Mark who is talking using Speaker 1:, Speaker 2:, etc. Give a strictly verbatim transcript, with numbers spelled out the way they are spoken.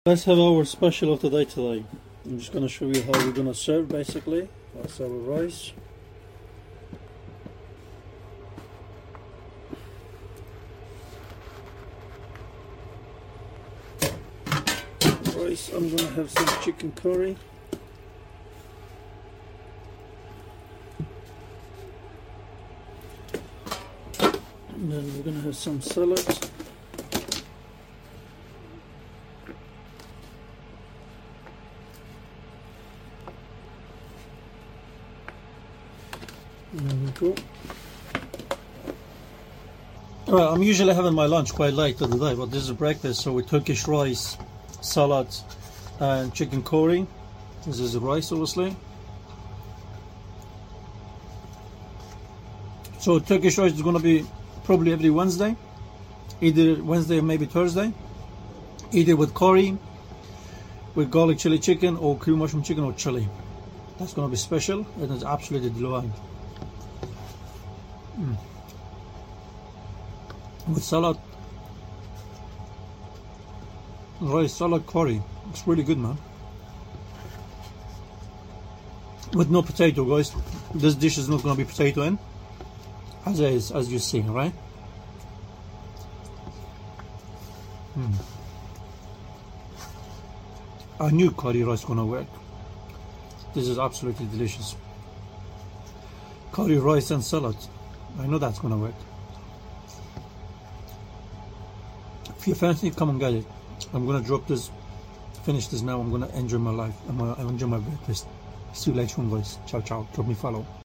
Speaker 1: Let's have our special of the day today. I'm just going to show you how we're going to serve basically. That's our rice. Rice, I'm going to have some chicken curry. And then we're going to have some salad. There we go. Alright, I'm usually having my lunch quite late of the day, but this is breakfast, so with Turkish rice, salad, and chicken curry. This is the rice, obviously. So Turkish rice is going to be probably every Wednesday, either Wednesday or maybe Thursday, either with curry, with garlic chili chicken, or cream mushroom chicken, or chili. That's going to be special, and it's absolutely divine. Mm. With salad, rice, salad, curry, it's really good, man. With no potato, guys. This dish is not going to be potato in, as is, as you see, right? Mm. I knew curry rice going to work. This is absolutely delicious. Curry rice and salad. I know that's going to work. If you fancy, come and get it. I'm going to drop this, finish this now. I'm going to enjoy my life. I'm going to enjoy my breakfast. See you later on, guys. Ciao, ciao. Drop me follow.